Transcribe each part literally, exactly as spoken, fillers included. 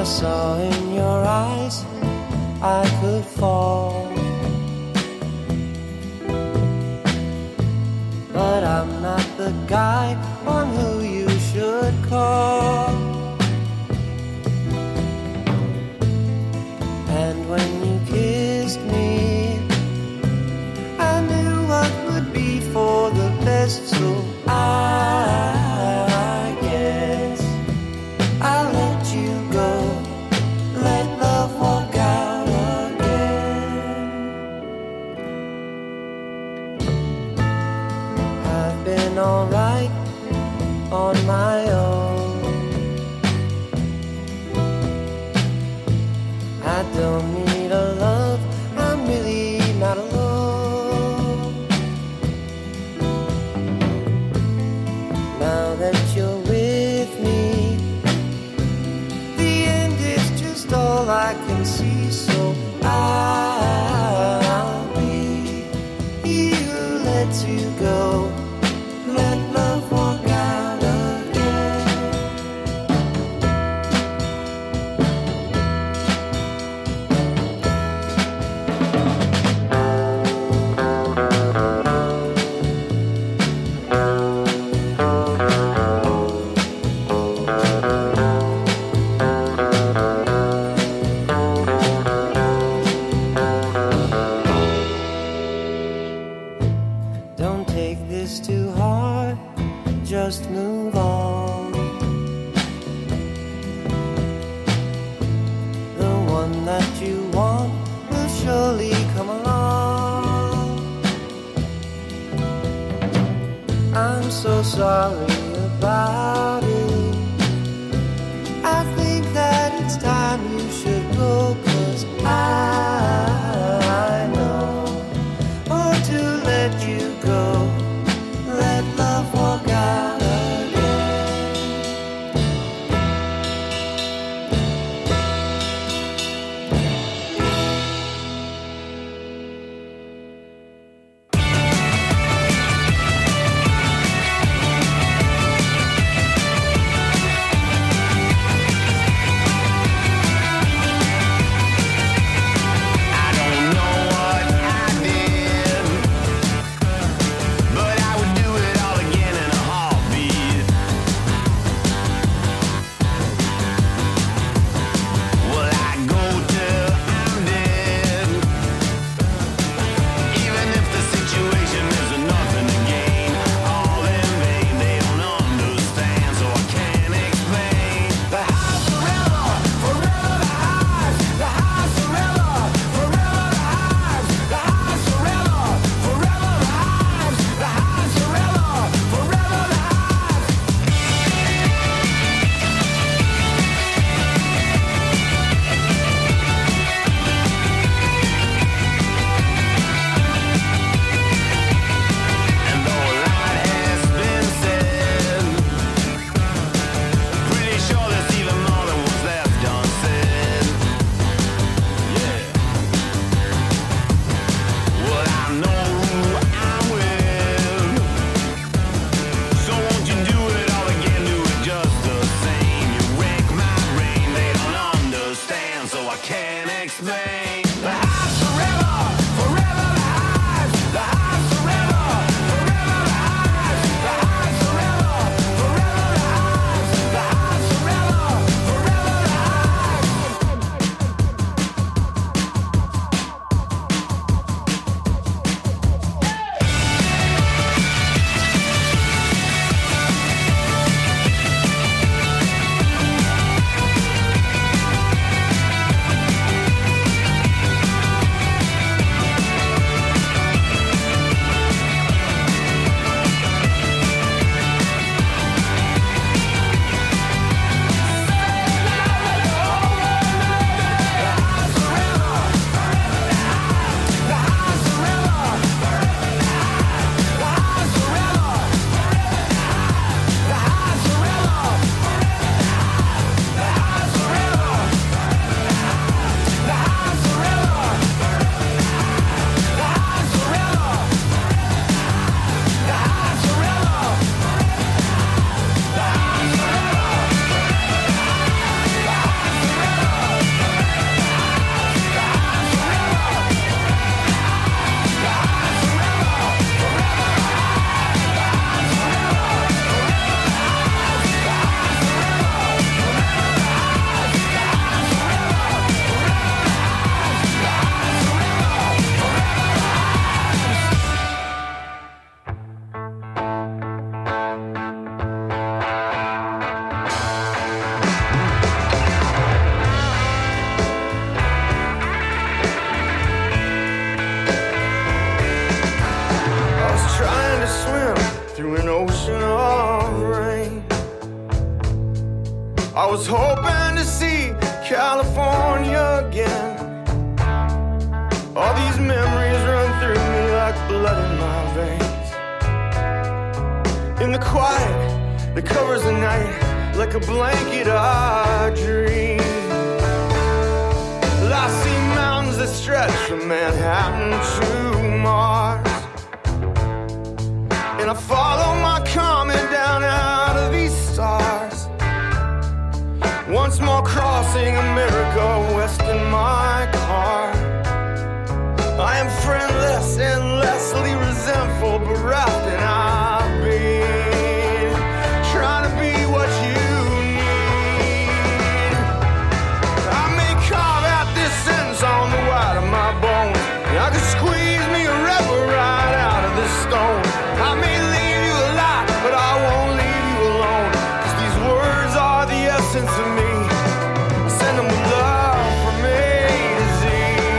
saw in your eyes I could fall. But I'm not the guy on who you should call. And when you kissed me, I knew what would be for the best, so I guess I'll let you go, let love walk out again. I've been alright on my own. I don't need a love, I'm really not alone. Now that you're with me, the end is just all I can see, so I'll be he who lets you go, let love walk out again. Don't take this too hard, just move on. The one that you want will surely come along. I'm so sorry about it. I think that it's time you should go, 'cause I know or to let you go, let love walk out again. to swim through an ocean of rain. I was hoping to see California again. All these memories run through me like blood in my veins. In the quiet that covers the night, like a blanket I dream. Well, I see mountains that stretch from Manhattan to Mars, and I follow my comet down out of these stars. Once more crossing America west in my car. I am friendless, endlessly resentful, bereft, and I've been trying to be what you need. I may carve out this sentence on the white of my bones, and I can squeeze me a river right out of this stone. I may leave you alive, but I won't leave you alone, 'cause these words are the essence of me. I send them with love from A to Z.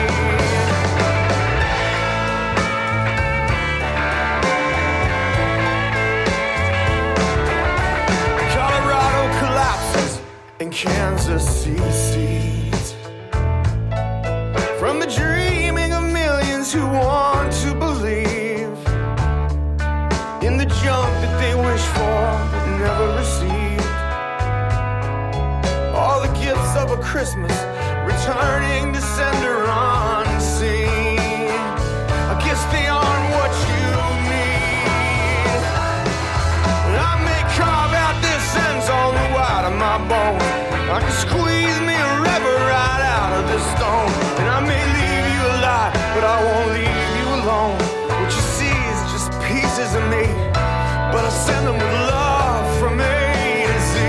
Colorado collapses and Kansas secedes from the dreaming of millions who want to believe in the junk that they wish for but never received. All the gifts of a Christmas returning to sender unseen. I guess they aren't what you need. And I may carve out this sentence on the white of my bone. I can squeeze me a river right out of this stone. And I may leave you alive, but I won't leave you alone. What you see is just pieces of me, but I send them with love from A to Z.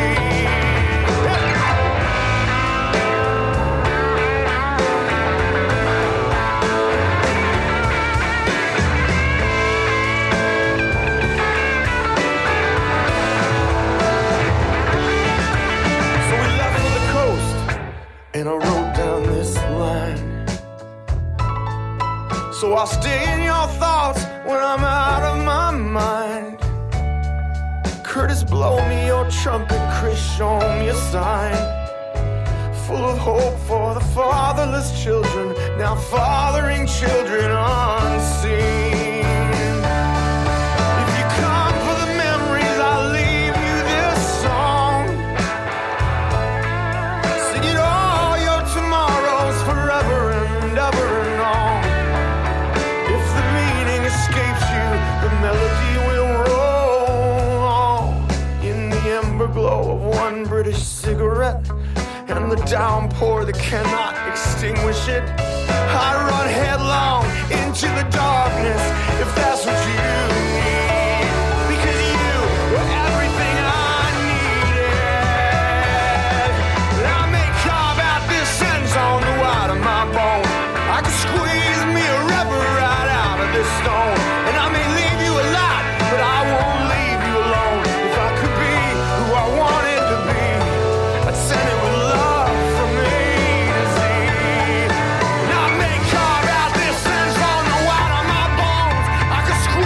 So we left for the coast, and I wrote down this line. So I'll stay in your thoughts when I'm out of my mind. Curtis, blow me your trumpet. Chris, show me a sign. Full of hope for the fatherless children, now fathering children unseen. If you come for the memories, I'll leave you this song. Sing it all your tomorrows forever and ever and on. If the meaning escapes you, the melody will roll on. In the ember glow of one British cigarette and the downpour that cannot extinguish it, I run headlong into the darkness, if that's what you need. Because you were everything I needed. And I may carve out this sentence on the white of my bone. I can squeeze me a river right out of this stone. And I may leave you alive, but I won't leave you alone. If I could be who I wanted to be, I'd send it with love from A to Z. And I may carve out this sentence on the white of my bones. I could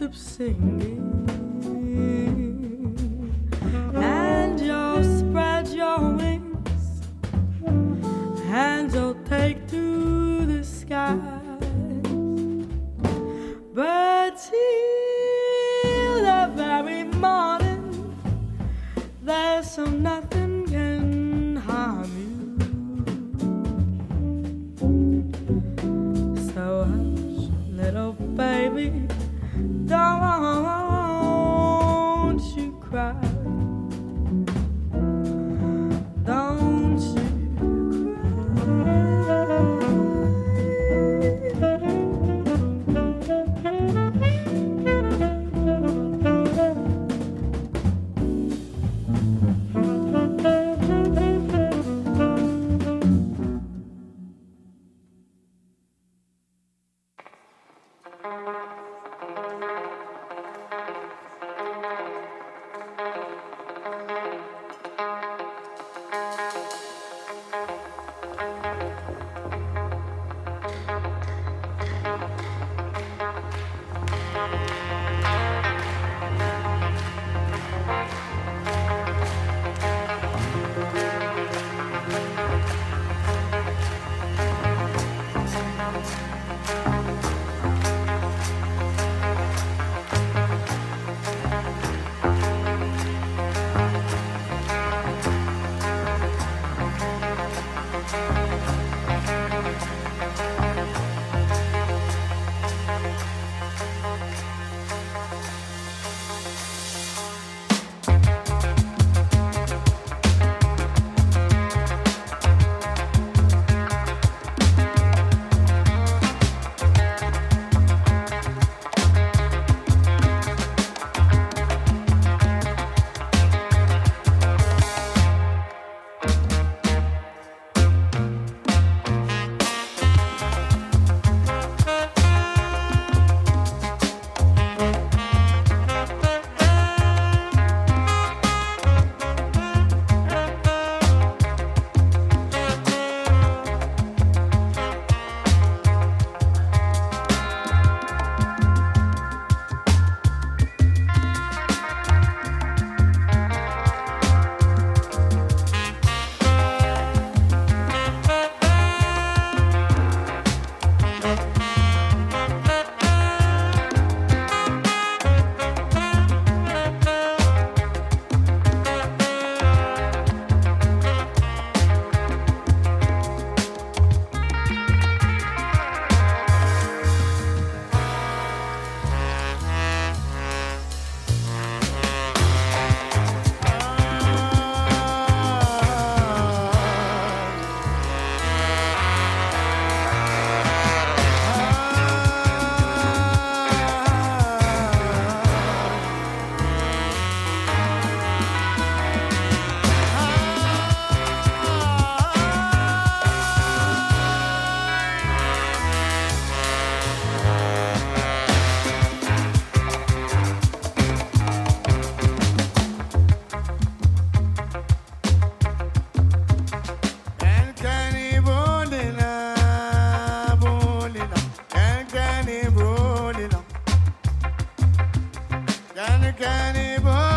of singing, and you'll spread your wings, and you'll take to the skies. But till the very morning, there's so nothing can harm you. So hush, little baby, don't you cry. Don't you Can you, can you,